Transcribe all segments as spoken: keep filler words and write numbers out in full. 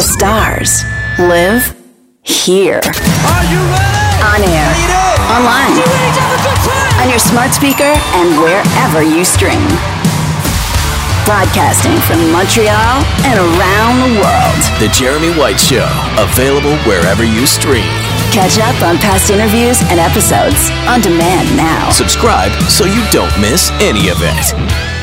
stars live here. Are you ready? On air, online, You ready to have a good time? on your smart speaker, and wherever you stream. Broadcasting from Montreal and around the world. The Jeremy White Show, available wherever you stream. Catch up on past interviews and episodes on demand now. Subscribe so you don't miss any of it.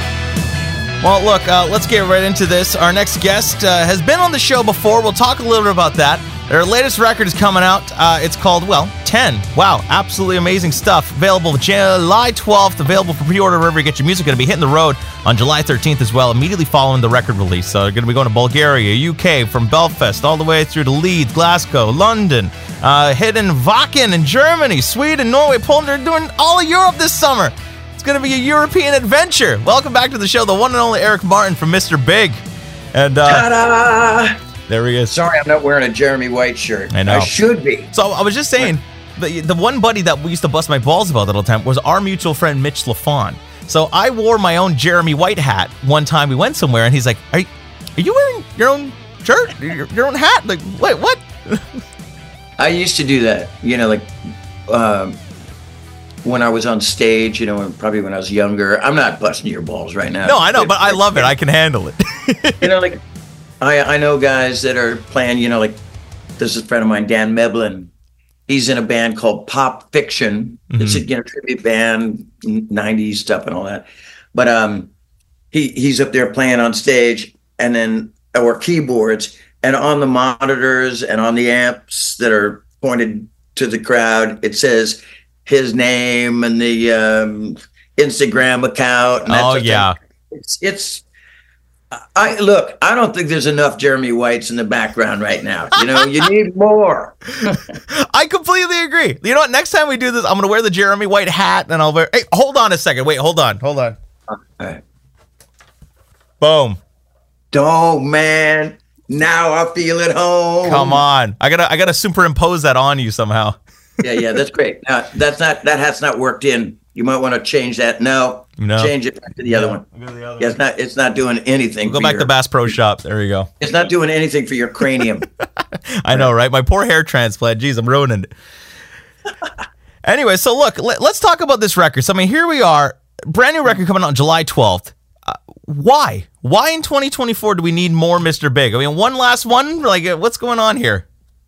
Well, look, uh, let's get right into this. Our next guest uh, has been on the show before. We'll talk a little bit about that. Their latest record is coming out. Uh, it's called, well, ten. Wow, absolutely amazing stuff. Available July twelfth. Available for pre-order wherever you get your music. Going to be hitting the road on July thirteenth as well, immediately following the record release. So they're going to be going to Bulgaria, U K, from Belfast all the way through to Leeds, Glasgow, London, uh, hitting Wacken in Germany, Sweden, Norway, Poland. They're doing all of Europe this summer. It's going to be a European adventure. Welcome back to the show, the one and only Eric Martin from Mister Big. And uh, Ta-da! There he is. Sorry, I'm not wearing a Jeremy White shirt. I know. I should be. So I was just saying, the, the one buddy that we used to bust my balls about all the time was our mutual friend Mitch LaFawn. So I wore my own Jeremy White hat one time we went somewhere, and he's like, are you, are you wearing your own shirt? Your, your own hat? Like, wait, what? I used to do that, you know, like um, when I was on stage, you know, probably when I was younger. I'm not busting your balls right now. No, I know, but I love it. I can handle it. You know, like, I, I know guys that are playing, you know, like, this is a friend of mine, Dan Meblin. He's in a band called Pop Fiction. Mm-hmm. It's a, you know, tribute band, nineties stuff and all that. But um, he he's up there playing on stage, and then, or keyboards, and on the monitors and on the amps that are pointed to the crowd, it says his name and the um, Instagram account. And that oh, sort of yeah. thing. It's, it's, I look, I don't think there's enough Jeremy Whites in the background right now. You know, you need more. I completely agree. You know what? Next time we do this, I'm going to wear the Jeremy White hat, and I'll wear... Hey, hold on a second. Wait, hold on. Hold on. All right. Boom. Oh, man. Now I feel at home. Come on. I got to I gotta superimpose that on you somehow. Yeah, yeah, that's great. Now, that's not, that hat's not worked in. You might want to change that. No, no. Change it back to the other one. Go to the other yeah, it's not, it's not doing anything. We'll go for back your, to Bass Pro Shop. There you go. It's not doing anything for your cranium. I know, right? My poor hair transplant. Jeez, I'm ruining it. Anyway, so look, let, let's talk about this record. So, I mean, here we are. Brand new record coming out on July twelfth. Uh, why? Why in twenty twenty-four do we need more Mister Big? I mean, one last one? Like, what's going on here?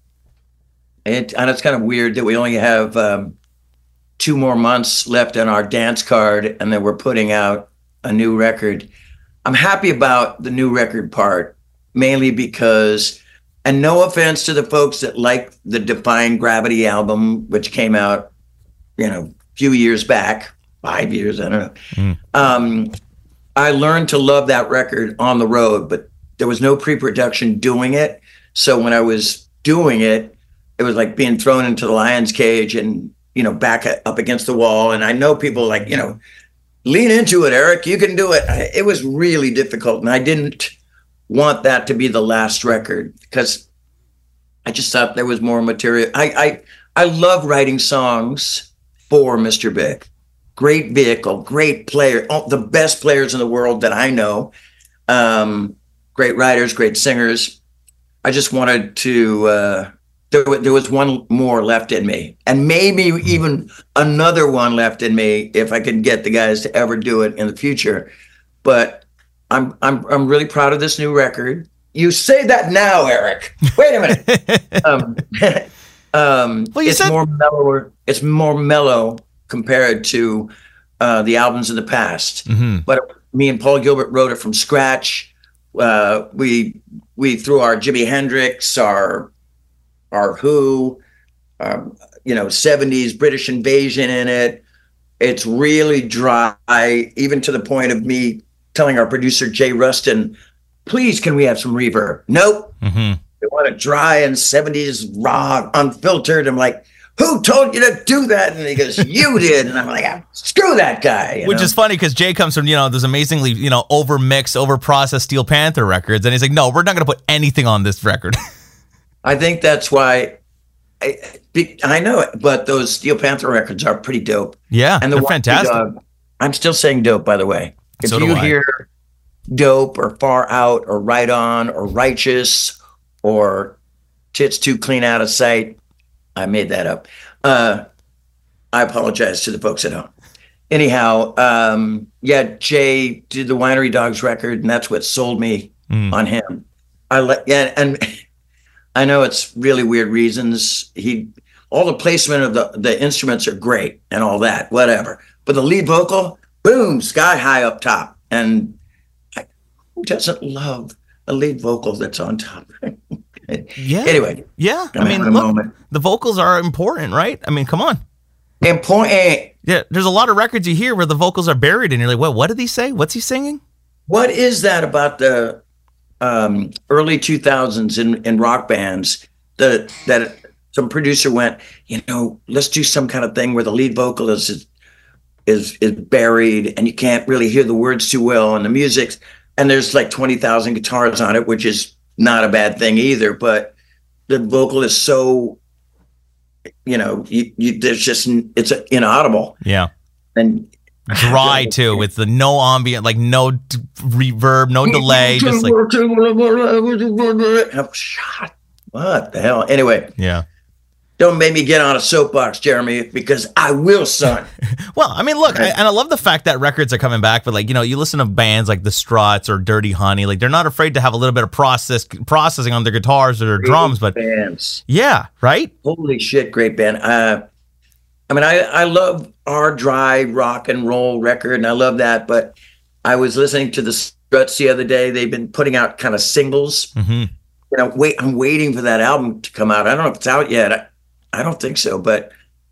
It, and it's kind of weird that we only have um, two more months left on our dance card, and then we're putting out a new record. I'm happy about the new record part, mainly because, and no offense to the folks that like the Defying Gravity album, which came out, you know, a few years back, five years, I don't know. Mm. Um, I learned to love that record on the road, but there was no pre-production doing it. So when I was doing it, it was like being thrown into the lion's cage and, you know, back up against the wall. And I know people like, you know, lean into it, Eric, you can do it. It was really difficult. And I didn't want that to be the last record because I just thought there was more material. I, I, I love writing songs for Mister Big. Great vehicle, great player, all the best players in the world that I know. Um, great writers, great singers. I just wanted to, uh, There, there was one more left in me, and maybe even another one left in me if I could get the guys to ever do it in the future. But I'm I'm I'm really proud of this new record. You say that now, Eric. Wait a minute. um, um, well, you it's said- more mellower. It's more mellow compared to uh, the albums in the past. Mm-hmm. But me and Paul Gilbert wrote it from scratch. Uh, we we threw our Jimi Hendrix, our Our Who, um, you know, seventies British Invasion in it. It's really dry, even to the point of me telling our producer, Jay Rustin, please, can we have some reverb? Nope. Mm-hmm. They want it dry and seventies raw, unfiltered. I'm like, who told you to do that? And he goes, you did. And I'm like, ah, screw that guy. You Which know? is funny because Jay comes from, you know, those amazingly, you know, over-mixed, over-processed Steel Panther records. And he's like, no, we're not going to put anything on this record. I think that's why I, I know it, but those Steel Panther records are pretty dope. Yeah, and the they're fantastic. Dog, I'm still saying dope, by the way. If so you I. hear dope or Far Out or Right On or Righteous or Tits Too Clean Out of Sight. I made that up. Uh, I apologize to the folks at home. Anyhow, um, yeah, Jay did the Winery Dogs record, and that's what sold me mm. on him. I like, yeah, and I know it's really weird reasons. He, all the placement of the the instruments are great and all that, whatever. But the lead vocal, boom, sky high up top, and I, who doesn't love a lead vocal that's on top? yeah. Anyway, yeah. I mean, look, the vocals are important, right? I mean, come on. Important. Yeah, there's a lot of records you hear where the vocals are buried, and you're like, "What? What did he say? What's he singing?" What is that about the um, early two thousands in, in rock bands? The that some producer went, you know, let's do some kind of thing where the lead vocal is is is buried, and you can't really hear the words too well, and the music, and there's like twenty thousand guitars on it, which is not a bad thing either. But the vocal is so, you know, you, you there's just it's inaudible. Yeah, and dry too, with the no ambient, like no d- reverb, no delay, just like oh, shot. What the hell? Anyway, yeah. Don't make me get on a soapbox, Jeremy, because I will, son. Well, I mean, look, I, and I love the fact that records are coming back, but like, you know, you listen to bands like the Struts or Dirty Honey, like they're not afraid to have a little bit of process processing on their guitars or their Great drums, but bands. Yeah, right? Holy shit, great band. Uh, I mean, I, I love our dry rock and roll record, and I love that, but I was listening to the Struts the other day. They've been putting out kind of singles. Mm-hmm. You know, wait, I'm waiting for that album to come out. I don't know if it's out yet. I, I don't think so, but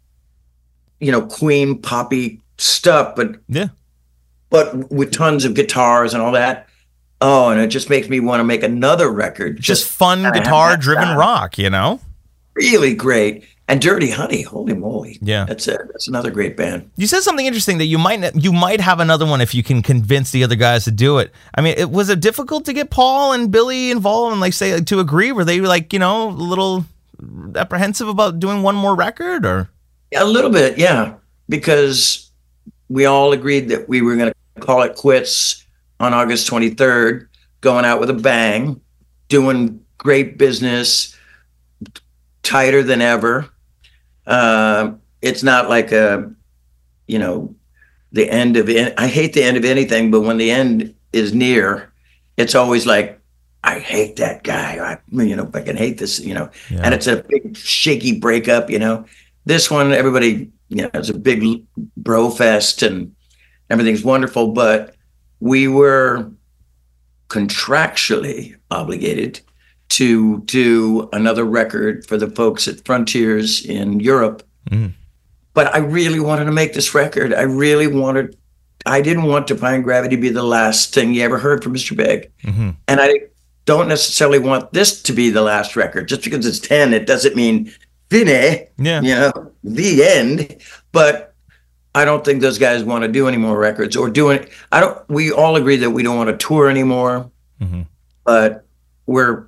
you know, Queen poppy stuff, but yeah, but with tons of guitars and all that. Oh, and it just makes me want to make another record. Just, just fun guitar-driven rock, you know? Really great. And Dirty Honey, holy moly! Yeah, that's it. That's another great band. You said something interesting that you might you might have another one if you can convince the other guys to do it. I mean, it was it difficult to get Paul and Billy involved and like say like, to agree? Were they like you know a little apprehensive about doing one more record or a little bit, yeah, because we all agreed that we were going to call it quits on August twenty-third, going out with a bang, doing great business, tighter than ever. Uh, it's not like a, you know, the end of it. I hate the end of anything, but when the end is near, it's always like, I hate that guy. I, you know, I can hate this, you know, yeah. And it's a big shaky breakup, you know. This one, everybody, you know, it's a big bro fest and everything's wonderful, but we were contractually obligated to do another record for the folks at Frontiers in Europe. Mm. But I really wanted to make this record. I really wanted, I didn't want Defying Gravity to be the last thing you ever heard from Mister Big. Mm-hmm. And I don't necessarily want this to be the last record. Just because it's ten, it doesn't mean fine, yeah. You know, the end. But I don't think those guys want to do any more records or do it. I don't, we all agree that we don't want to tour anymore, mm-hmm. But we're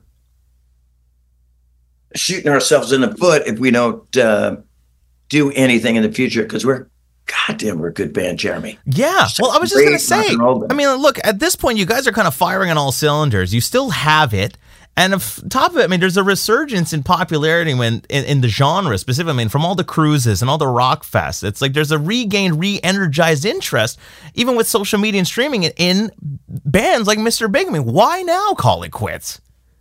shooting ourselves in the foot if we don't uh, do anything in the future because we're goddamn, we're a good band, Jeremy. Yeah. Well, I was just going to say, I mean, look, at this point, you guys are kind of firing on all cylinders. You still have it. And on top of it, I mean, there's a resurgence in popularity when in, in the genre specifically, I mean, from all the cruises and all the rock fests. It's like there's a regained, re-energized interest, even with social media and streaming, in bands like Mister Big. I mean, why now call it quits?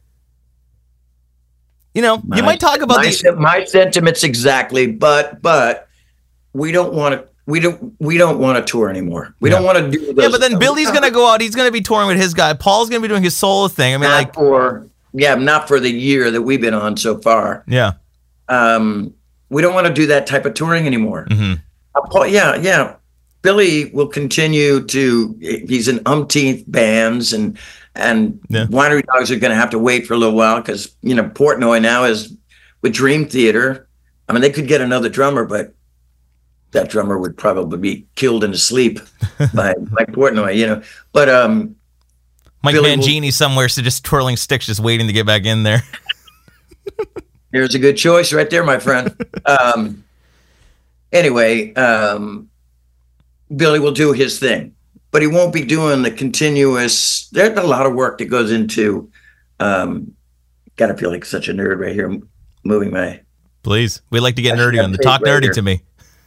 You know, my, you might talk about my, the... my sentiments exactly, but but we don't want to. We don't. We don't want to tour anymore. We yeah. don't want to do. Those, yeah, but then Billy's going to go out. He's going to be touring with his guy. Paul's going to be doing his solo thing. I mean, not like for yeah, not for the year that we've been on so far. Yeah. Um, we don't want to do that type of touring anymore. Mm-hmm. Uh, Paul, yeah, yeah. Billy will continue to. He's in umpteenth bands and. And yeah. Winery Dogs are going to have to wait for a little while because, you know, Portnoy now is with Dream Theater. I mean, they could get another drummer, but that drummer would probably be killed in his sleep by Mike Portnoy, you know. But um, Mike Billy Mangini will, somewhere, so just twirling sticks, just waiting to get back in there. There's a good choice right there, my friend. um, anyway, um, Billy will do his thing. But he won't be doing the continuous. There's a lot of work that goes into um, gotta feel like such a nerd right here, moving my. Please, we like to get I should nerdy have on the tape talk right nerdy here. to me.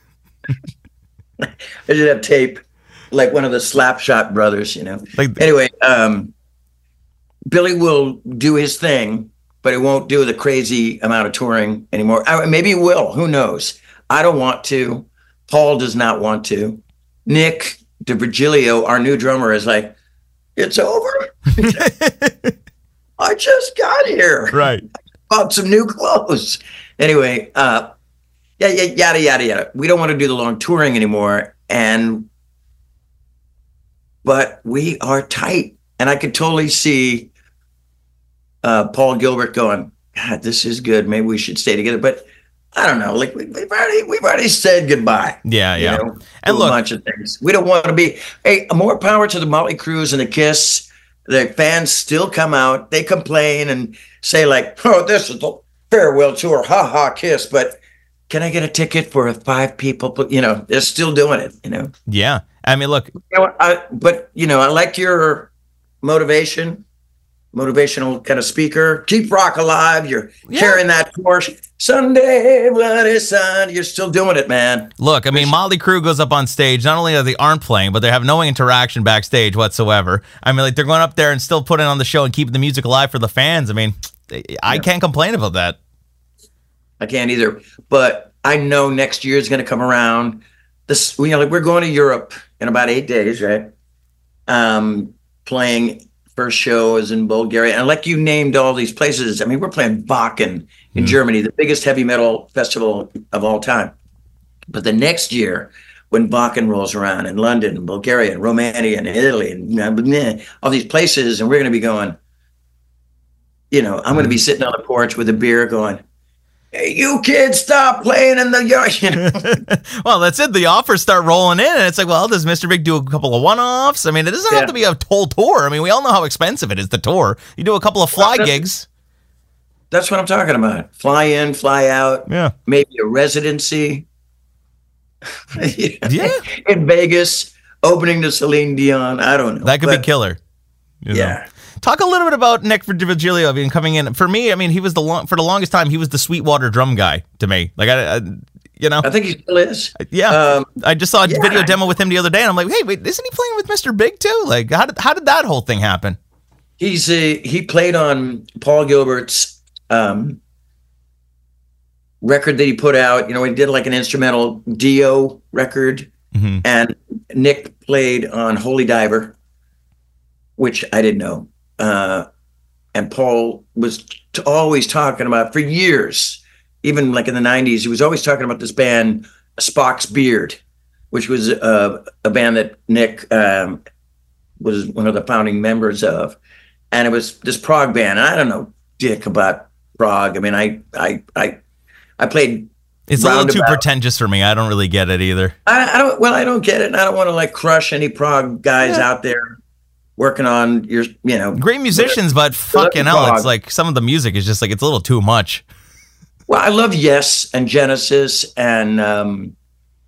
I should have tape, like one of the Slapshot brothers, you know. Like- anyway, um, Billy will do his thing, but he won't do the crazy amount of touring anymore. I, maybe he will. Who knows? I don't want to. Paul does not want to. Nick DiVirgilio, our new drummer, is like, it's over. I just got here. Right. Bought some new clothes. Anyway, uh, yeah, yeah, yada, yada, yada. We don't want to do the long touring anymore. And, but we are tight. And I could totally see uh, Paul Gilbert going, God, this is good. Maybe we should stay together. But I don't know. Like we, we've already, we've already said goodbye. Yeah, yeah. You know, And to look- a bunch of things. We don't want to be, hey, more power to the Motley Crues and the Kiss. The fans still come out. They complain and say like, oh, this is the farewell tour. Ha ha, Kiss. But can I get a ticket for five people? You know, they're still doing it, you know. Yeah. I mean, look, You know, I, but, you know, I like your motivation, motivational kind of speaker. Keep rock alive. You're Yeah. carrying that torch. Sunday, bloody sun. You're still doing it, man. Look, I mean, Motley Crue goes up on stage. Not only are they aren't playing, but they have no interaction backstage whatsoever. I mean, like they're going up there and still putting on the show and keeping the music alive for the fans. I mean, I can't complain about that. I can't either. But I know next year is going to come around. This, you know, like we're going to Europe in about eight days, right? Um, playing first show is in Bulgaria, and like you named all these places. I mean, we're playing Wacken in Germany, the biggest heavy metal festival of all time. But the next year, when Wacken rolls around in London, and Bulgaria, and Romania, and Italy, and all these places, and we're going to be going. You know, I'm going to be sitting on the porch with a beer, going, "Hey, you kids, stop playing in the yard." You know? Well, that's it. The offers start rolling in, and it's like, well, does Mister Big do a couple of one-offs? I mean, it doesn't Yeah. have to be a whole tour. I mean, we all know how expensive it is to tour. You do a couple of fly Well, that's- gigs. That's what I'm talking about. Fly in, fly out. Yeah. Maybe a residency. Yeah. In Vegas, opening to Celine Dion. I don't know. That could But, be killer. You know. Yeah. Talk a little bit about Nick DiVirgilio. I mean, coming in for me. I mean, he was the long for the longest time. He was the Sweetwater drum guy to me. Like I, I you know, I think he still is. yeah. Um, I just saw a yeah. video demo with him the other day, and I'm like, hey, wait, isn't he playing with Mister Big too? Like, how did how did that whole thing happen? He's a, he played on Paul Gilbert's um, record that he put out. You know, he did like an instrumental Dio record, Mhm. and Nick played on Holy Diver, which I didn't know. Uh, and Paul was t- always talking about for years, even like in the nineties, he was always talking about this band, Spock's Beard, which was uh, a band that Nick um, was one of the founding members of. And it was this prog band. I don't know dick about prog. I mean, I I I I played. It's a little too Roundabout. pretentious for me. I don't really get it either. I, I don't. Well, I don't get it. And I don't want to like crush any prog guys Yeah. out there working on your, you know. Great musicians, but fucking hell, prog. it's like some of the music is just like it's a little too much. Well, I love Yes and Genesis and um,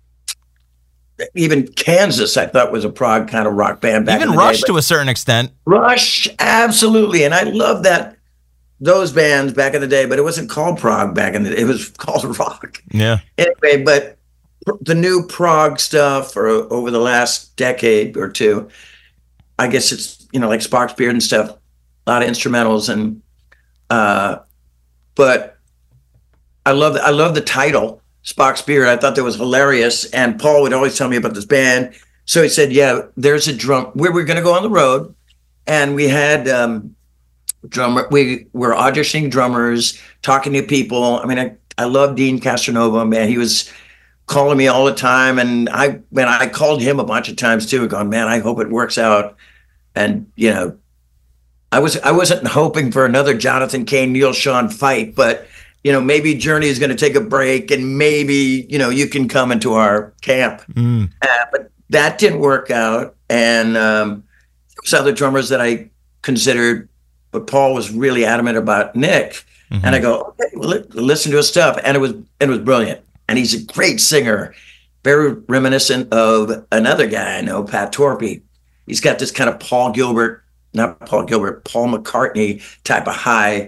even Kansas. I thought was a prog kind of rock band back Even in the Rush day. to a certain extent. Rush, absolutely, and I love that those bands back in the day. But it wasn't called prog back in the day; it was called rock. Yeah. Anyway, but pr- the new prog stuff or over the last decade or two, I guess it's, you know, like Spock's Beard and stuff, a lot of instrumentals and uh but I love I love the title, Spock's Beard. I thought that was hilarious. And Paul would always tell me about this band. So he said, yeah, there's a drum. We were gonna go on the road, and we had um drummer we were auditioning drummers, talking to people. I mean, I, I love Dean Castronova, man. He was calling me all the time, and I man, I called him a bunch of times too, going, man, I hope it works out. And you know, I was I wasn't hoping for another Jonathan Cain, Neil Sean fight, but you know, maybe Journey is going to take a break, and maybe you know you can come into our camp. Mm. Uh, but that didn't work out, and um, there was other drummers that I considered, but Paul was really adamant about Nick, Mhm. and I go, okay, well, li- listen to his stuff, and it was it was brilliant, and he's a great singer, very reminiscent of another guy I know, Pat Torpey. He's got this kind of Paul Gilbert, not Paul Gilbert, Paul McCartney type of high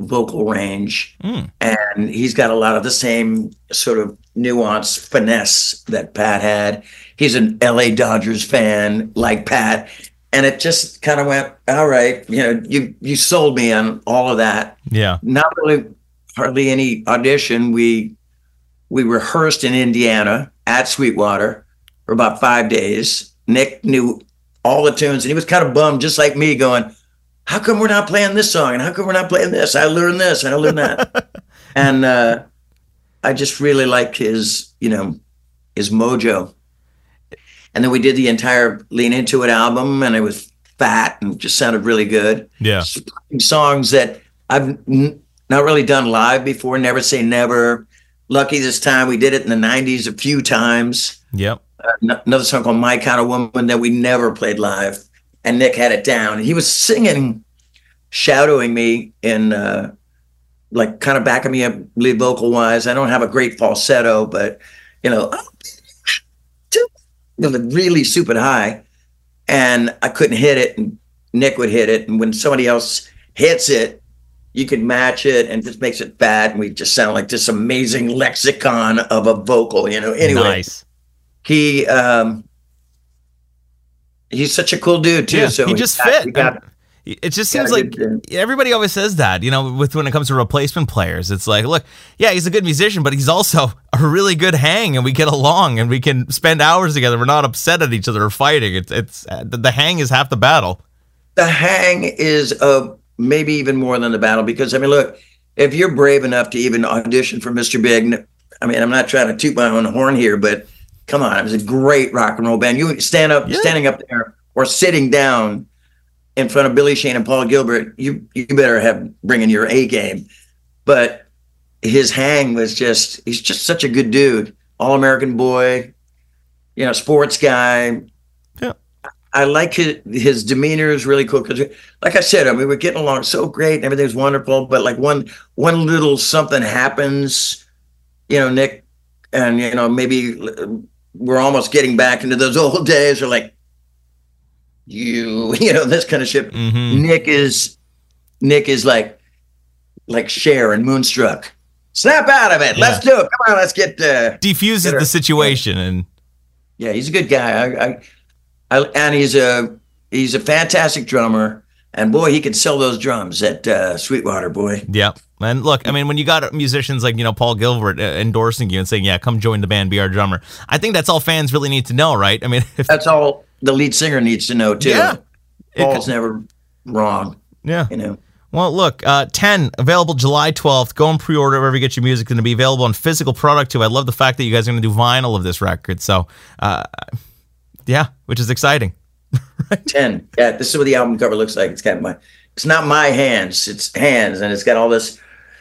vocal range, Mm. and he's got a lot of the same sort of nuance, finesse that Pat had. He's an L A Dodgers fan like Pat, and it just kind of went, all right, you know, you you sold me on all of that. Yeah. Not really, hardly any audition. We we rehearsed in Indiana at Sweetwater for about five days. Nick knew all the tunes, and he was kind of bummed, just like me, going, how come we're not playing this song? And how come we're not playing this? I learned this and I learned that. and uh, I just really liked his, you know, his mojo. And then we did the entire Lean Into It album, and it was fat and just sounded really good. Yeah. Songs that I've n- not really done live before. Never Say Never. Lucky This Time. We did it in the nineties a few times. Yep. Uh, another song called My Kind of Woman that we never played live. And Nick had it down. He was singing, shadowing me in, uh, like, kind of backing me up lead vocal wise. I don't have a great falsetto, but, you know, really super high. And I couldn't hit it, and Nick would hit it. And when somebody else hits it, you could match it, and just makes it fat. And we just sound like this amazing lexicon of a vocal, you know. Anyway, Nice. he, um, he's such a cool dude too. Yeah, so he just got- fit. he got- It just got seems a like good, uh, everybody always says that, you know, with when it comes to replacement players. It's like, look, yeah, he's a good musician, but he's also a really good hang, and we get along, and we can spend hours together. We're not upset at each other or fighting. It's it's uh, the hang is half the battle. the hang is uh, maybe even more than the battle, because I mean, look, if you're brave enough to even audition for Mister Big, I mean, I'm not trying to toot my own horn here, but come on, it was a great rock and roll band. You stand up, Yeah. standing up there or sitting down in front of Billy Shane and Paul Gilbert, you you better have bringing your A game. But his hang was just, he's just such a good dude, all American boy, you know, sports guy. Yeah. I like his, his demeanor is really cool because, like I said, I mean, we're getting along so great and everything's wonderful. But like one one little something happens, you know, Nick, and you know, maybe we're almost getting back into those old days. Or like you, you know, this kind of shit. Mhm. Nick is Nick is like like Cher and Moonstruck. Snap out of it. Let's do it. Come on, let's get. Uh, Defuses Get her- the situation, and yeah, he's a good guy. I, I, I, and he's a he's a fantastic drummer. And boy, he could sell those drums at uh, Sweetwater, boy. yeah. And look, I mean, when you got musicians like, you know, Paul Gilbert uh, endorsing you and saying, yeah, come join the band, be our drummer, I think that's all fans really need to know, right? I mean, if, That's all the lead singer needs to know too. Yeah. Paul's never wrong, yeah. you know. Well, look, uh, ten, available July twelfth. Go and pre-order wherever you get your music. It's going to be available on physical product, too. I love the fact that you guys are going to do vinyl of this record. So, uh, yeah, which is exciting. ten. Yeah, this is what the album cover looks like. It's got my, it's not my hands, it's hands, and it's got all this,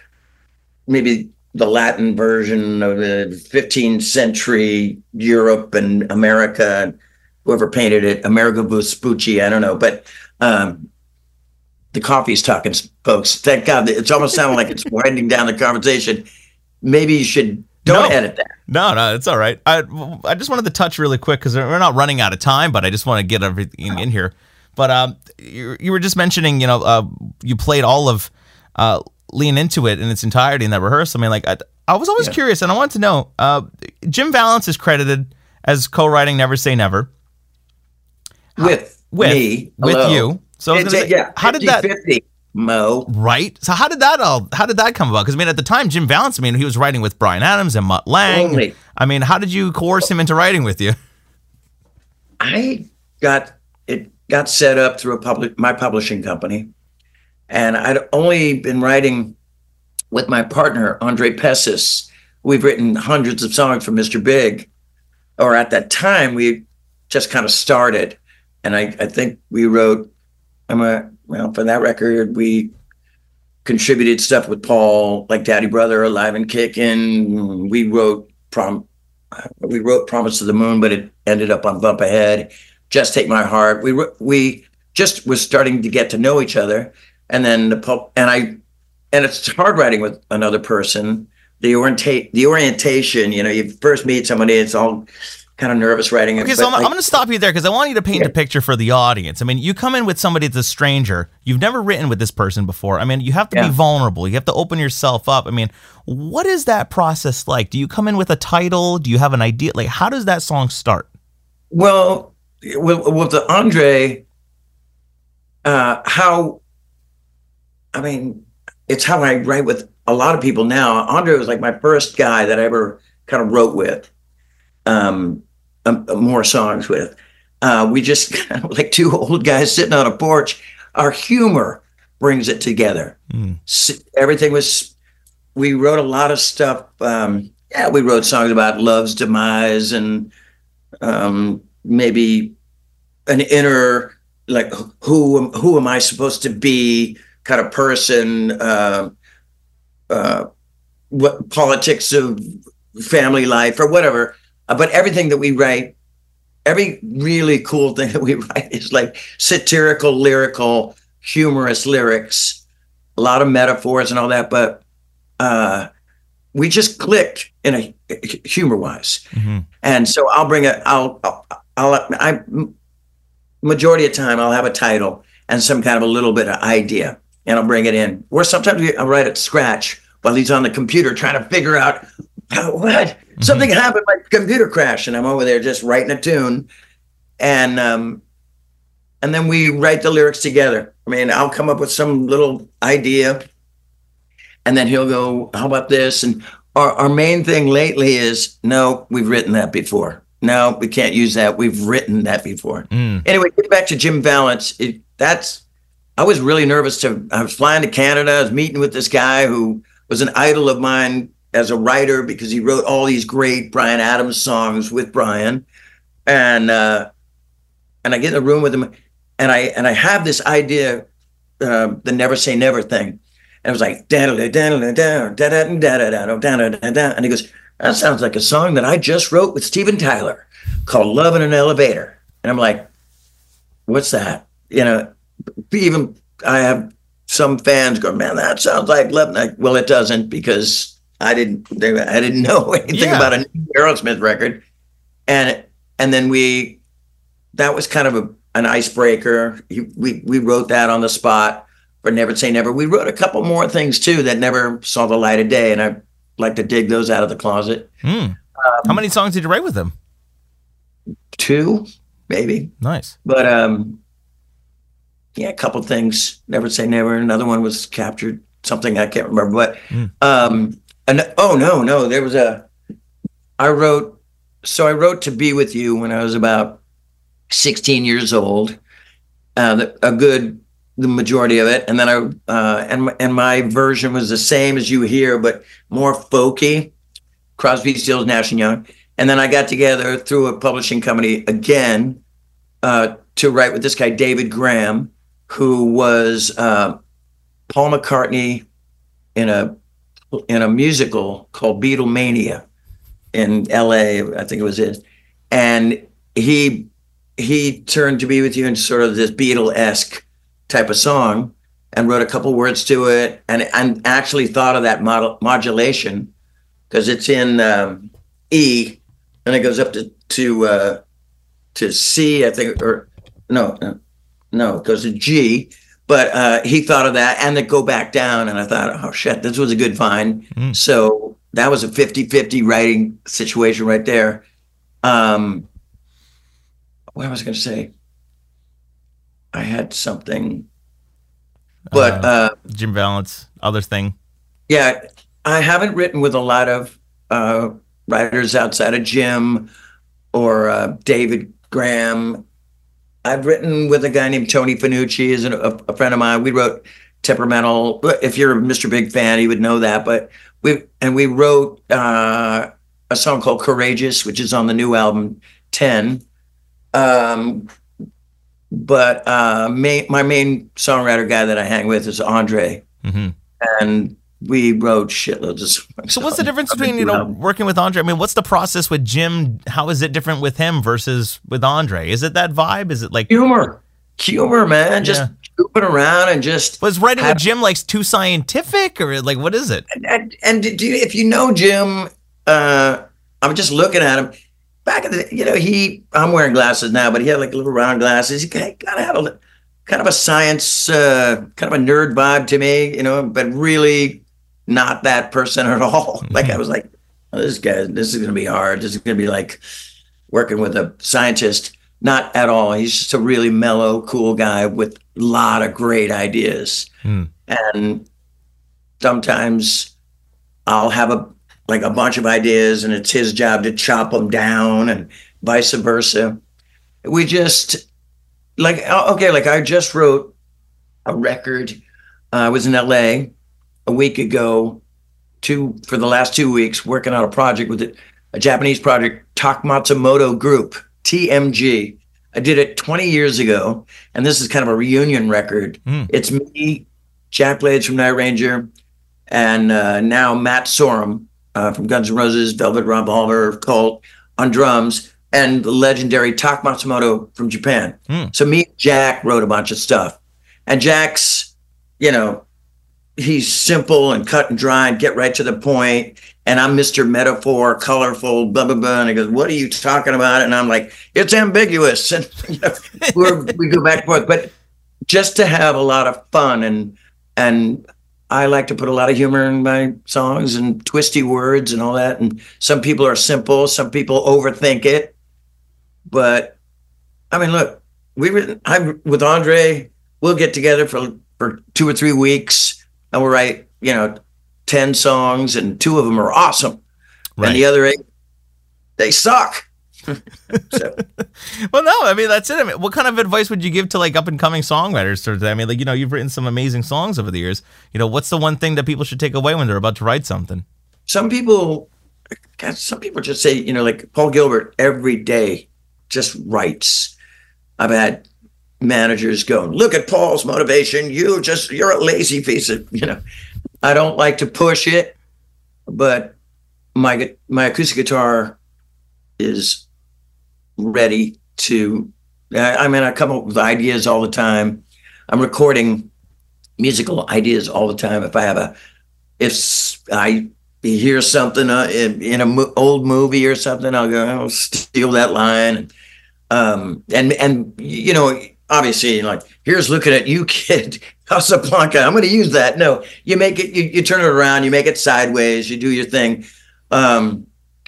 maybe the Latin version of the fifteenth century Europe and America. Whoever painted it, Amerigo Vespucci, I don't know, but um, the coffee's talking, folks. Thank God. It's almost sounding like it's winding down the conversation. Maybe you should don't No. edit that. No, no, it's all right. I I just wanted to touch really quick because we're not running out of time, but I just want to get everything in here. But um, you, you were just mentioning, you know, uh, you played all of uh, Lean Into It in its entirety in that rehearsal. I mean, like, I, I was always Yeah. curious, and I wanted to know, uh, Jim Valance is credited as co-writing Never Say Never. With, With, me. with Hello. you. So I was It's gonna a- say, yeah, how did that... fifty, Mo. Right. So how did that all? How did that come about? Because I mean, at the time, Jim Valance, I mean, he was writing with Bryan Adams and Mutt Lange. Only. I mean, how did you coerce him into writing with you? I got it got set up through a public my publishing company, and I'd only been writing with my partner Andre Pessis. We've written hundreds of songs for Mister Big, or at that time we just kind of started, and I, I think we wrote. I'm a well for that record we contributed stuff with Paul, like Daddy Brother, Alive and Kickin'. We wrote prom. We wrote Promise to the Moon, but it ended up on Bump Ahead. Just Take My Heart. We we just was starting to get to know each other, and then the pub, and I, and it's hard writing with another person. The orientate, the orientation, you know, you first meet somebody, it's all kind of nervous writing it. Okay, so I'm, like, I'm going to stop you there because I want you to paint yeah. a picture for the audience. I mean, you come in with somebody that's a stranger. You've never written with this person before. I mean, you have to yeah. be vulnerable. You have to open yourself up. I mean, what is that process like? Do you come in with a title? Do you have an idea? Like, how does that song start? Well, with, with the Andre, uh, how, I mean, it's how I write with a lot of people now. Andre was like my first guy that I ever kind of wrote with. Um, Um, more songs with. Uh, we just kind of like two old guys sitting on a porch. Our humor brings it together. Mm. So everything was, we wrote a lot of stuff. Um, yeah, we wrote songs about love's demise and um, maybe an inner, like, who, who am I supposed to be kind of person, uh, uh, what politics of family life or whatever. But everything that we write, every really cool thing that we write is like satirical, lyrical, humorous lyrics, a lot of metaphors and all that. But uh, we just clicked in a humor-wise. Mm-hmm. And so I'll bring a, I'll, I'll, I'll, I, majority of the time I'll have a title and some kind of a little bit of idea, and I'll bring it in. Or sometimes I'll write it scratch while he's on the computer trying to figure out what. Something happened, my computer crashed, and I'm over there just writing a tune, and um, and then we write the lyrics together. I mean, I'll come up with some little idea, and then he'll go, "How about this?" And our our main thing lately is, "No, we've written that before. No, we can't use that. We've written that before." Mm. Anyway, get back to Jim Vallance. It, that's I was really nervous to. I was flying to Canada. I was meeting with this guy who was an idol of mine as a writer because he wrote all these great Bryan Adams songs with Brian, and uh, and I get in a room with him, and I and I have this idea, uh, the Never Say Never thing, and it was like da da da da da da da da da da, and he goes, "That sounds like a song that I just wrote with Steven Tyler, called Love in an Elevator," and I'm like, "What's that?" You know, even I have some fans go, "Man, that sounds like Love." Like, well, it doesn't, because I didn't. They, I didn't know anything yeah. about a new Aerosmith record, and and then we, that was kind of a, an icebreaker. We we wrote that on the spot for Never Say Never. We wrote a couple more things too that never saw the light of day, and I like to dig those out of the closet. Mm. Um, How many songs did you write with them? Two, maybe. Nice, but um, yeah, a couple things. Never Say Never. Another one was Captured. Something I can't remember, but mm. um. And, oh, no, no, there was a, I wrote, so I wrote To Be With You when I was about sixteen years old, uh, a good, the majority of it. And then I, uh, and, and my version was the same as you hear, but more folky, Crosby, Stills, Nash and Young. And then I got together through a publishing company again uh, to write with this guy, David Graham, who was uh, Paul McCartney in a, in a musical called Beatlemania in L A, I think it was it. And he he turned To Be With You into sort of this Beatle-esque type of song and wrote a couple words to it, and and actually thought of that model, modulation, because it's in um, E and it goes up to to uh, to C, I think, or no, no, no, it goes to G. But uh, he thought of that, and then go back down. And I thought, oh, shit, this was a good find. Mm. So that was a fifty-fifty writing situation right there. Um, what was I going to say? I had something. But uh, uh, Jim Vallance, other thing. Yeah, I haven't written with a lot of uh, writers outside of Jim or uh, David Graham. I've written with a guy named Tony Fanucci, is a, a friend of mine. We wrote Temperamental. If you're a Mister Big fan, you would know that. But we and we wrote uh, a song called Courageous, which is on the new album ten. Um, but uh, main, my main songwriter guy that I hang with is Andre, mm-hmm. and we wrote shitloads of songs. So what's the difference between, you know, working with Andre? I mean, what's the process with Jim? How is it different with him versus with Andre? Is it that vibe? Is it like humor, humor, man? Just yeah. goofing around and just. Was writing have, with Jim like too scientific, or like what is it? And, and, and do you, if you know Jim, uh, I'm just looking at him. back in the, you know, he, I'm wearing glasses now, but he had like little round glasses. He kind of had a kind of a science, uh, kind of a nerd vibe to me, you know, but really not that person at all. Like I was like, oh, this guy, this is going to be hard. This is going to be like working with a scientist. Not at all. He's just a really mellow, cool guy with a lot of great ideas. Mm. And sometimes I'll have a like a bunch of ideas and it's his job to chop them down and vice versa. We just like, okay, like I just wrote a record. Uh, I was in L A a week ago, two for the last two weeks, working on a project with it, a Japanese project, Tak Matsumoto Group, T M G. I did it twenty years ago, and this is kind of a reunion record. Mm. It's me, Jack Blades from Night Ranger, and uh, now Matt Sorum uh, from Guns N' Roses, Velvet Revolver, Cult on drums, and the legendary Tak Matsumoto from Japan. Mm. So me and Jack wrote a bunch of stuff. And Jack's, you know, he's simple and cut and dry and get right to the point. And I'm Mister Metaphor, colorful, blah, blah, blah. And he goes, what are you talking about? And I'm like, it's ambiguous. And you know, we're, we go back and forth. But just to have a lot of fun. And and I like to put a lot of humor in my songs and twisty words and all that. And some people are simple. Some people overthink it. But, I mean, look, we were, I'm with Andre. We'll get together for, for two or three weeks. And we'll write, you know, ten songs, and two of them are awesome. Right. And the other eight, they suck. So. Well, no, I mean, that's it. I mean, what kind of advice would you give to like up and coming songwriters? Or, I mean, like, you know, you've written some amazing songs over the years. You know, what's the one thing that people should take away when they're about to write something? Some people, God, some people just say, you know, like Paul Gilbert every day just writes. I've had managers go, look at Paul's motivation. You just, you're a lazy piece of, you know. I don't like to push it, but my my acoustic guitar is ready to, I mean, I come up with ideas all the time. I'm recording musical ideas all the time. If I have a, if I hear something uh, in, in an mo- old movie or something, I'll go, I'll steal that line. Um, and, and, you know, obviously, like, here's looking at you, kid. Casablanca. I'm going to use that. No, you make it, you, you turn it around, you make it sideways, you do your thing. Um,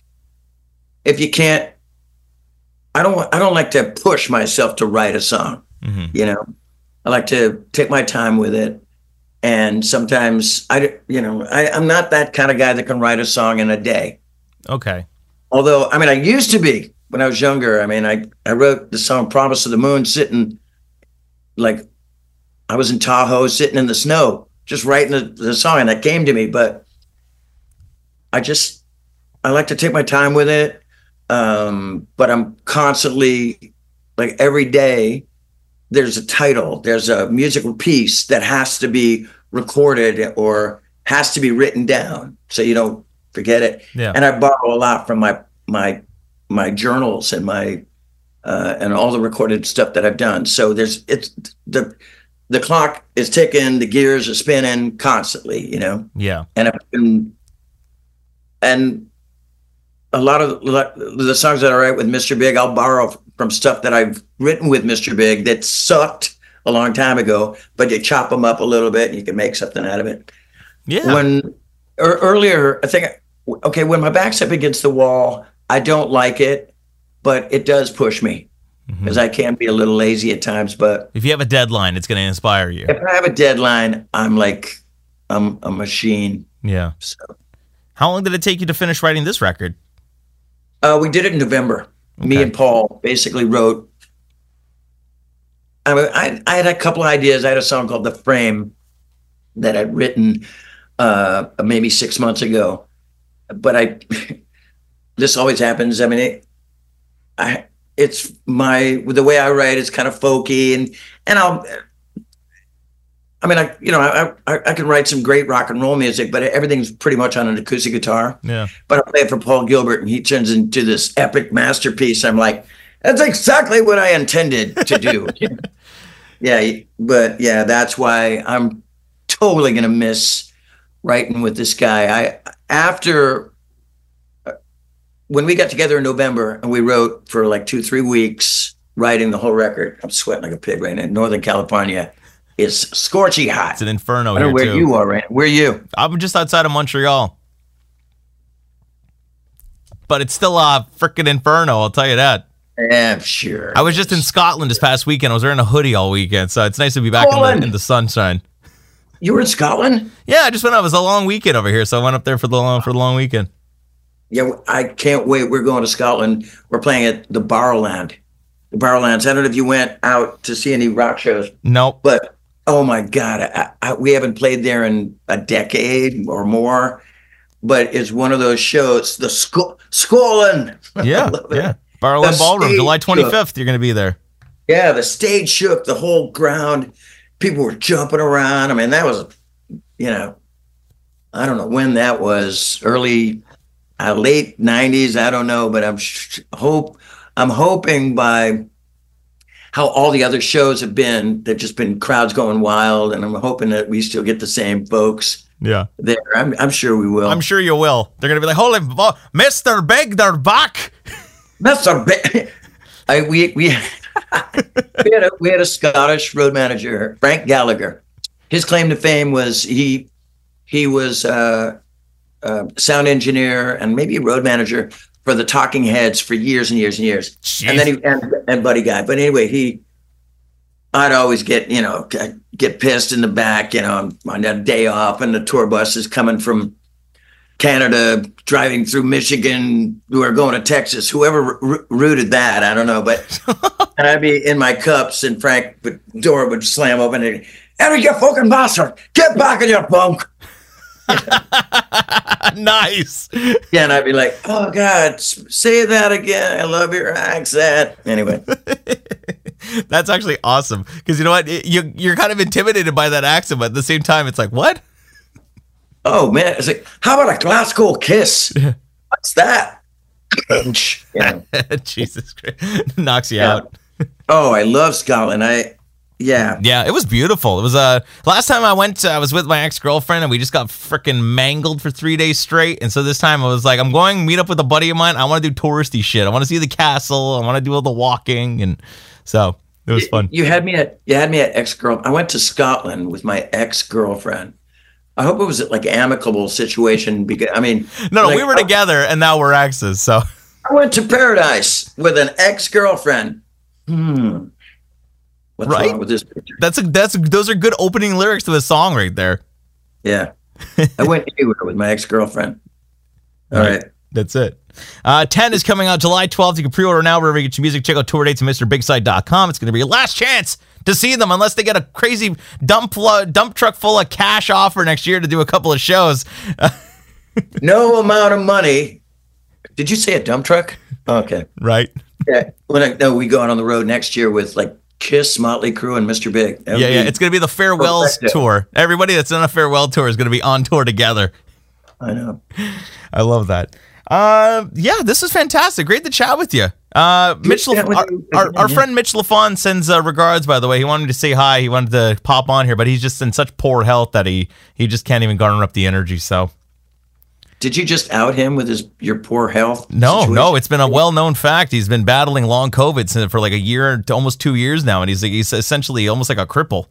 if you can't, I don't, I don't like to push myself to write a song. Mm-hmm. You know, I like to take my time with it. And sometimes I, you know, I, I'm not that kind of guy that can write a song in a day. Okay. Although, I mean, I used to be when I was younger. I mean, I, I wrote the song Promise of the Moon sitting like, I was in Tahoe sitting in the snow, just writing the, the song, and that came to me. But I just, I like to take my time with it. Um, but I'm constantly, like every day, there's a title, there's a musical piece that has to be recorded or has to be written down so you don't forget it. Yeah. And I borrow a lot from my my my journals and my uh, and all the recorded stuff that I've done. So there's it's the. The clock is ticking, the gears are spinning constantly, you know? Yeah. And I've been, and a lot of the songs that I write with Mister Big, I'll borrow from stuff that I've written with Mister Big that sucked a long time ago, but you chop them up a little bit and you can make something out of it. Yeah. When or earlier, I think, okay, when my back's up against the wall, I don't like it, but it does push me. Because mm-hmm. I can be a little lazy at times, but if you have a deadline, it's going to inspire you. If I have a deadline, I'm like, I'm a machine. Yeah. So, how long did it take you to finish writing this record? Uh, we did it in November. Okay. Me and Paul basically wrote. I, mean, I I had a couple of ideas. I had a song called "The Frame" that I'd written uh, maybe six months ago, but I. This always happens. I mean, it, I. It's my the way I write is kind of folky, and and I'll. I mean, I you know I, I I can write some great rock and roll music, but everything's pretty much on an acoustic guitar. Yeah. But I play it for Paul Gilbert, and he turns into this epic masterpiece. I'm like, that's exactly what I intended to do. Yeah, but yeah, that's why I'm totally gonna miss writing with this guy. I after. when we got together in November and we wrote for like two, three weeks, writing the whole record. I'm sweating like a pig right now. Northern California is scorching hot. It's an inferno I don't here, know where too. you are, right? Where are you? I'm just outside of Montreal. But it's still a freaking inferno, I'll tell you that. Yeah, sure. I was just in Scotland this past weekend. I was wearing a hoodie all weekend, so it's nice to be back in the, in the sunshine. You were in Scotland? Yeah, I just went out. It was a long weekend over here, so I went up there for the long for the long weekend. Yeah, I can't wait. We're going to Scotland. We're playing at the Barrowland. The Barrowlands. I don't know if you went out to see any rock shows. Nope. But, oh my God, I, I, we haven't played there in a decade or more. But it's one of those shows, the Sc- Scotland. Yeah, yeah. Barrowland Ballroom, July twenty-fifth, shook. You're going to be there. Yeah, the stage shook, the whole ground. People were jumping around. I mean, that was, you know, I don't know when that was, early, uh, late nineties. I don't know, but I'm sh- hope I'm hoping by how all the other shows have been, they've just been crowds going wild, and I'm hoping that we still get the same folks. Yeah, there. I'm, I'm sure we will. I'm sure you will. They're gonna be like, "Holy, vo- Mister Big, they're back." Mister Big, I we we we had a we had a Scottish road manager, Frank Gallagher. His claim to fame was he he was uh, a sound engineer and maybe a road manager for the Talking Heads for years and years and years. Jeez. And then he and, and Buddy Guy. But anyway, he. I'd always get, you know, get pissed in the back, you know, on a day off, and the tour bus is coming from Canada, driving through Michigan, who are going to Texas. Whoever r- routed that, I don't know, but and I'd be in my cups, and Frank, the door would slam open, and Eric, you fucking bastard, get back in your bunk. Nice. Yeah, and I'd be like, oh God, say that again. I love your accent. Anyway. That's actually awesome, because you know what, you you're kind of intimidated by that accent, but at the same time, it's like, what? Oh man, it's like, how about a Glasgow kiss? What's that? Yeah. Jesus Christ, knocks you yeah. out. Oh, I love Scotland. I, yeah, yeah, it was beautiful. It was uh last time I went, uh, I was with my ex girlfriend, and we just got freaking mangled for three days straight. And so this time I was like, I'm going to meet up with a buddy of mine. I want to do touristy shit. I want to see the castle. I want to do all the walking and. So it was fun. You had me at you had me at ex girl. I went to Scotland with my ex girlfriend. I hope it was like an amicable situation, because I mean, no, no, like, we were together and now we're exes. So I went to paradise with an ex girlfriend. Hmm. What's right? wrong with this picture? That's a, that's a, those are good opening lyrics to a song right there. Yeah, I went anywhere with my ex girlfriend. All right. right. That's it. Uh, ten is coming out July twelfth. You can pre-order now wherever you get your music. Check out tour dates at Mr Big Side dot com. It's going to be your last chance to see them, unless they get a crazy dump lo- dump truck full of cash offer next year to do a couple of shows. No amount of money. Did you say a dump truck? Okay. Right. Yeah. When I, no, we go out on the road next year with like Kiss, Motley Crue, and Mister Big. Yeah, yeah. It's going to be the farewells perfecto. tour. Everybody that's on a farewell tour is going to be on tour together. I know. I love that. Uh, yeah, this is fantastic. Great to chat with you. Uh, Mitch, La- our, our, our friend Mitch LaFon sends uh, regards, by the way. He wanted to say hi. He wanted to pop on here, but he's just in such poor health that he, he just can't even garner up the energy. So, did you just out him with his your poor health? No, situation? no. It's been a well-known fact. He's been battling long COVID for like a year to almost two years now, and he's like, he's essentially almost like a cripple.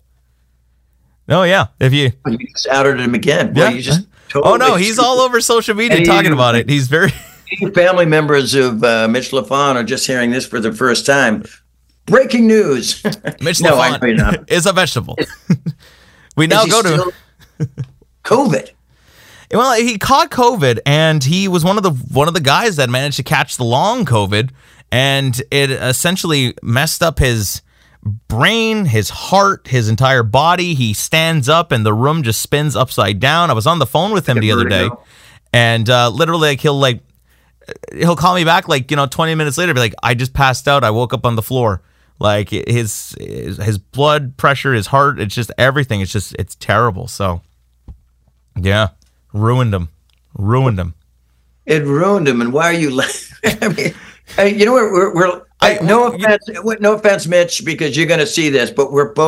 Oh yeah, if you you just outed him again. Boy, yeah. You just totally oh no, he's all over social media any, talking about it. He's very. Family members of uh, Mitch LaFon are just hearing this for the first time. Breaking news: Mitch no, LaFon is a vegetable. We now go to COVID. Well, he caught COVID, and he was one of the one of the guys that managed to catch the long COVID, and it essentially messed up his brain, his heart, his entire body. He stands up, and the room just spins upside down. I was on the phone with him the other day, and uh, literally, like, he'll like he'll call me back, like, you know, twenty minutes later, be like, I just passed out. I woke up on the floor. Like his his, his blood pressure, his heart, it's just everything. It's just it's terrible. So, yeah. Ruined him. Ruined him. It ruined him. And why are you laughing? I mean, I, you know, we're, we're, we're I, no offense, no offense, Mitch, because you're going to see this, but we're both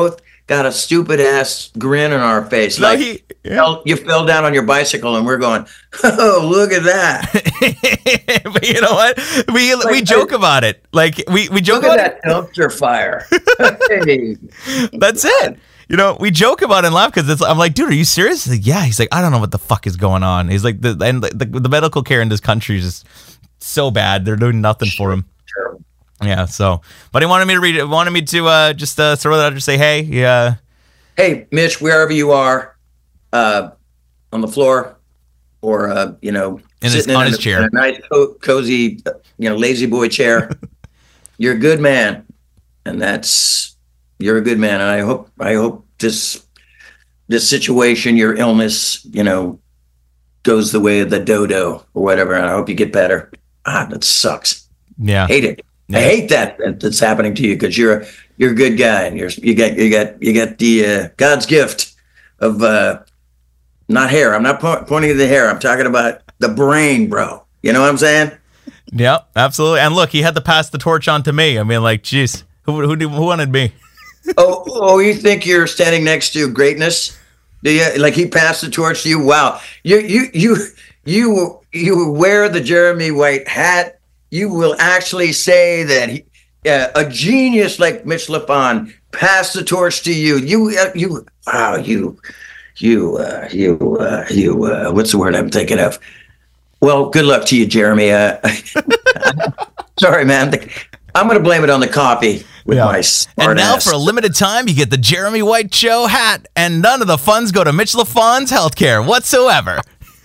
got a stupid ass grin on our face. No, like he- yeah. fell- you fell down on your bicycle, and we're going, "Oh, look at that! But you know what? We we joke about it. Like we we joke Look about at that dumpster fire!" Hey. it. That's it. You know, we joke about it and laugh because it's. I'm like, dude, are you serious? He's like, yeah. He's like, I don't know what the fuck is going on. He's like, the and the, the, the medical care in this country is just so bad. They're doing nothing for him. Sure. Yeah. So, but he wanted me to read it. Wanted me to uh, just uh, throw that out to say, hey, yeah. Hey, Mitch, wherever you are, uh, on the floor, or uh, you know, In his- sitting on in his a, chair. in a nice, co- cozy, uh, you know, lazy boy chair, you're a good man, and that's you're a good man. And I hope, I hope this this situation, your illness, you know, goes the way of the dodo or whatever. And I hope you get better. Ah, that sucks. Yeah. Hate it. Yeah. I hate that that- that's happening to you because you're a, you're a good guy and you're you got you got you got the uh, God's gift of uh, not hair. I'm not po- pointing to the hair. I'm talking about the brain, bro. You know what I'm saying? Yeah, absolutely. And look, he had to pass the torch on to me. I mean, like, geez, who who, did- who wanted me? oh, oh, you think you're standing next to greatness? Do you like he passed the torch to you? Wow, you you you you you wear the Jeremy White hat. You will actually say that he, uh, a genius like Mitch LaFon passed the torch to you. You uh, you wow you you uh, you uh, you uh, what's the word I'm thinking of? Well, good luck to you, Jeremy. Uh, sorry, man. The, I'm going to blame it on the coffee with Yeah. my smart And now, ass. for a limited time, you get the Jeremy White Show hat, and none of the funds go to Mitch LaFon's healthcare whatsoever.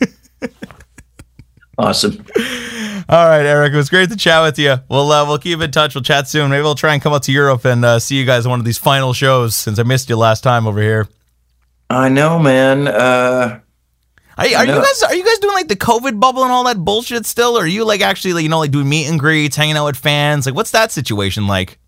Awesome. All right, Eric, it was great to chat with you. We'll uh, we'll keep in touch. We'll chat soon. Maybe we'll try and come up to Europe and uh, see you guys at one of these final shows since I missed you last time over here. I know, man. Uh, Are, are you know. guys are you guys doing like the COVID bubble and all that bullshit still, or are you like actually like, you know like doing meet and greets, hanging out with fans? Like, what's that situation like?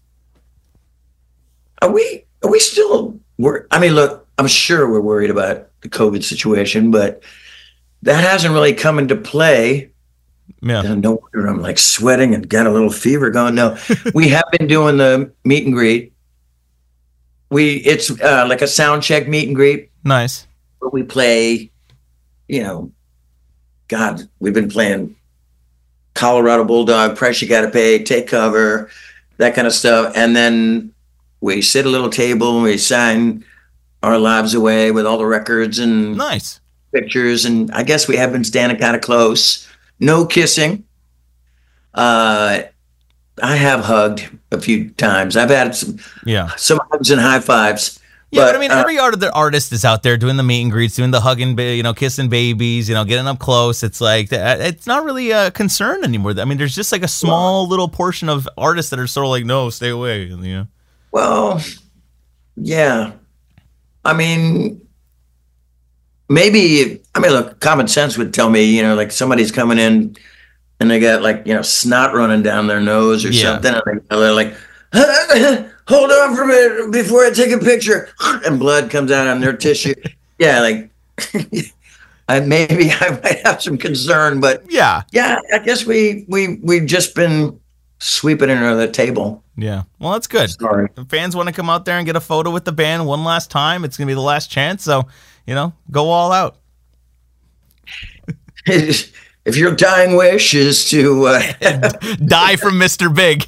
are we are we still? Wor- I mean, look, I'm sure we're worried about the COVID situation, but that hasn't really come into play. Yeah, And no wonder I'm like sweating and got a little fever going. No, we have been doing the meet and greet. We it's uh, like a sound check meet and greet nice. where we play. You know, God, we've been playing Colorado Bulldog, Price You Gotta Pay, Take Cover, that kind of stuff, and then we sit at a little table and we sign our lives away with all the records and Nice. pictures, and I guess we have been standing kind of close. No kissing. Uh, I have hugged a few times. I've had some, Yeah. some hugs and high fives. Yeah, but, I mean, uh, every art the artist is out there doing the meet and greets, doing the hugging, ba- you know, kissing babies, you know, getting up close. It's like that- it's not really a concern anymore. I mean, there's just like a small little portion of artists that are sort of like, no, stay away. You know. well, yeah. I mean, maybe. I mean, look, common sense would tell me, you know, like somebody's coming in and they got like you know snot running down their nose or Yeah. something, and they're like, hold on for a minute before I take a picture, and blood comes out on their tissue. Yeah, like I maybe I might have some concern, but Yeah. yeah, I guess we we we've just been sweeping it under the table. Yeah. Well, that's good. Sorry. If fans want to come out there and get a photo with the band one last time, it's going to be the last chance. So, you know, go all out. If your dying wish is to uh, Die from Mister Big.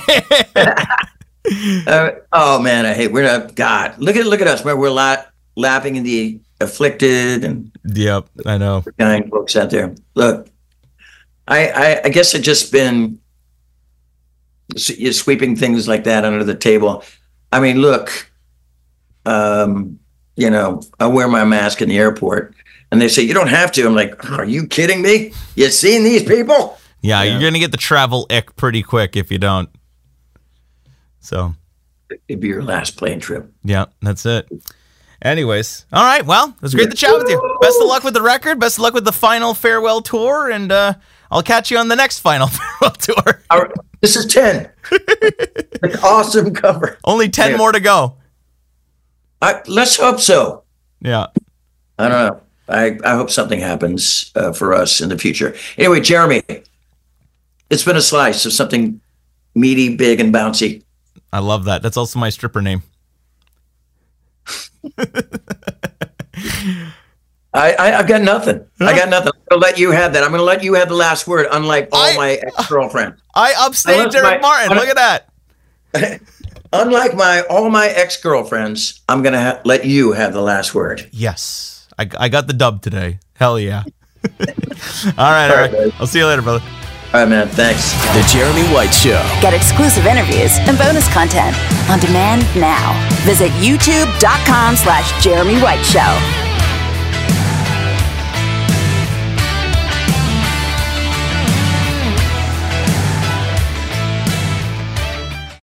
uh, oh man, I hate we're not God. Look at look at us, where we're la- laughing at the afflicted and Yep, I know. dying folks out there. Look, I I, I guess I've just been s- sweeping things like that under the table. I mean, look, um, you know, I wear my mask in the airport, and they say you don't have to. I'm like, are you kidding me? You seen these people? Yeah, Yeah. you're going to get the travel ick pretty quick if you don't. So, It'd be your last plane trip. yeah, that's it. Anyways, all right. Well, it was great to chat with you. Best of luck with the record. Best of luck with the final farewell tour. And uh, I'll catch you on the next final farewell tour. All right, this is ten. An awesome cover. Only ten Yeah. more to go. I, let's hope so. Yeah. I don't know. I, I hope something happens uh, for us in the future. Anyway, Jeremy, it's been a slice of something meaty, big, and bouncy. I love that. That's also my stripper name. I, I, I've got nothing. I got nothing. I'm going to let you have that. I'm going to let you have the last word, unlike all I, my ex-girlfriends. I upstaged Unless Derek my- Martin. Look at that. Unlike my all my ex-girlfriends, I'm going to ha- let you have the last word. Yes. I, I got the dub today. Hell yeah. All right, Eric. All right, I'll see you later, brother. All right, man. Thanks. The Jeremy White Show. Get exclusive interviews and bonus content on demand now. Visit youtube.com slash Jeremy White Show.